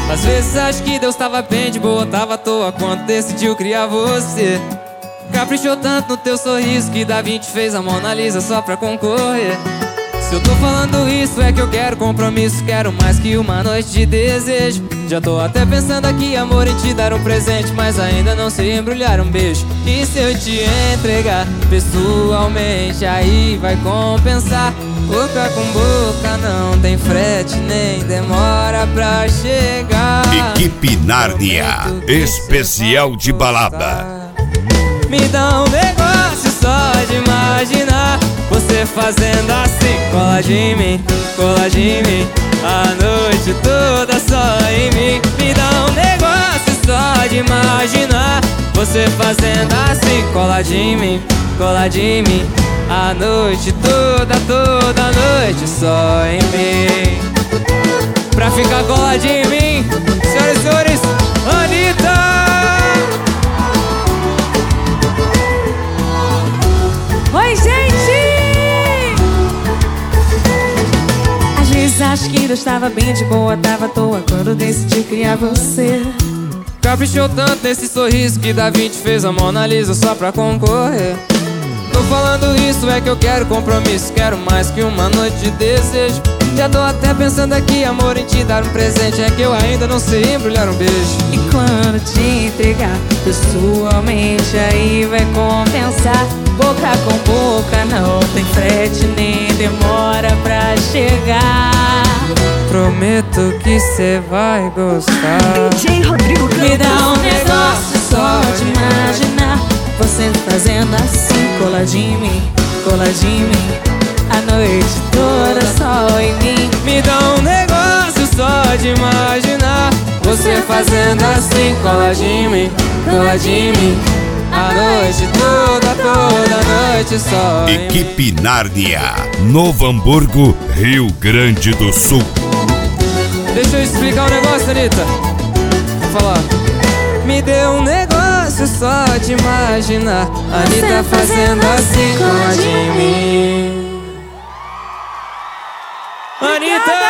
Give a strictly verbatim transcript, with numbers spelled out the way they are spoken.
Às vezes acho que Deus tava bem de boa, tava à toa quando decidiu criar você. Caprichou tanto no teu sorriso que Da Vinci fez a Mona Lisa só pra concorrer. Se eu tô falando isso é que eu quero compromisso, quero mais que uma noite de desejo. Já tô até pensando aqui, amor, em te dar um presente, mas ainda não sei embrulhar um beijo. E se eu te entregar pessoalmente, aí vai compensar. Boca com boca não tem frete, nem demora pra chegar. Equipe Nárnia, especial de balada. Me dá um negócio só de imaginar você fazendo assim. Cola de mim, cola de mim, a noite toda só em mim. Me dá um negócio só de imaginar você fazendo assim. Cola de mim, cola de mim, a noite toda, toda noite só em mim. Pra ficar coladinho em mim, senhoras e senhores, Anitta! Oi, gente! Às vezes acho que Deus tava bem de boa, tava à toa quando decidi criar você. Caprichou tanto nesse sorriso que Da Vinci fez a Mona Lisa só pra concorrer. Tô falando isso é que eu quero compromisso, quero mais que uma noite de desejo. Já tô até pensando aqui, amor, em te dar um presente, é que eu ainda não sei embrulhar um beijo. E quando te entregar pessoalmente, aí vai compensar. Boca com boca não tem frete, nem demora pra chegar. Prometo que cê vai gostar. D J Rodrigo Campos. Me dá um negócio só de imaginar você fazendo assim. Coladinho em mim, coladinho em mim, a noite toda só em mim. Me dá um negócio só de imaginar você fazendo assim. Coladinho em mim, coladinho em mim, a noite toda, toda noite só em mim. Equipe Nárnia, Novo Hamburgo, Rio Grande do Sul. Deixa eu explicar um negócio, Anitta. Vou falar. Me deu um negócio só de imaginar Anitta fazendo assim, coladinho em mim. Anitta!